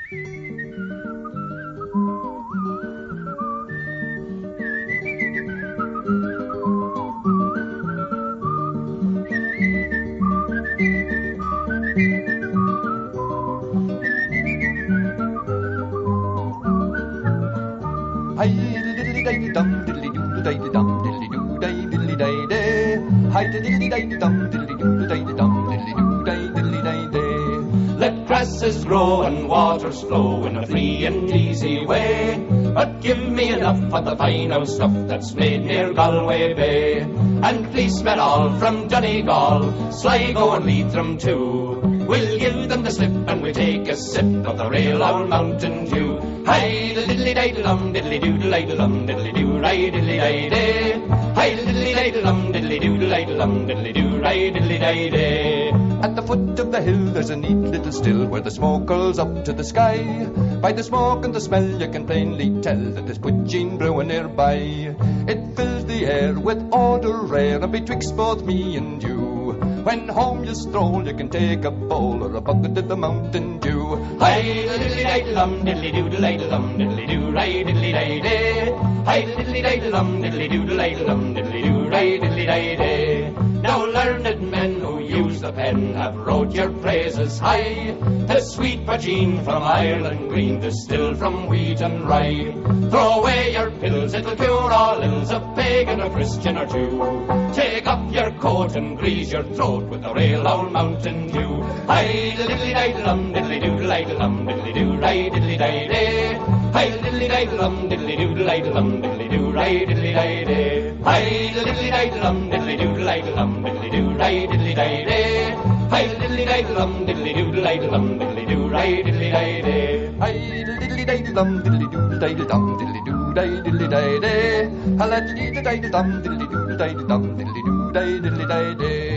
Hi diddly day dum diddly doo day dum diddly doo day diddly day day. Hi diddly day dum diddly doo day dum diddly doo day diddly day day. Let grasses grow and waters flow in a free and easy way, but give me enough of the fine old stuff that's made near Galway Bay. And policemen all from Donegal, Sligo and Leitrim too, we'll give them the slip and we'll take a sip of the real old Mountain Dew. Hi diddly day dum diddly doo day dum diddly doo day diddly day day. Hi diddly day dum diddly doo day dum diddly doo day diddly day day. At the foot of the hill there's a neat little still where the smoke curls up to the sky. By the smoke and the smell you can plainly tell that there's poaching brewing nearby. It fills the air with odour rare, and betwixt both me and you, when home you stroll you can take a bowl or a bucket of the Mountain Dew. Hi diddly day dum diddly doo day dum diddly doo day diddly day day. Hi diddly day dum diddly doo day dum diddly doo day diddly day day. Now learned men who use the pen have wrote your praises high. The sweet poteen from Ireland green, distilled from wheat and rye. Throw away your pills, it'll cure all ills, a pagan, a Christian or two. Take up your coat and grease your throat with the real old Mountain Dew. Hi diddly day dum diddly doo day dum diddly doo day diddly day day. Hi diddly day dum diddly doo day dum diddly doo day diddly day day. Hi diddly day dum diddly doo day dum diddly doo day diddly day day. Hi diddly day dum diddly doo day dum diddly doo day diddly day day. Hi diddly day dum diddly doo day dum diddly doo day diddly day day. Hi diddly day dum diddly doo day dum diddly doo day diddly day day.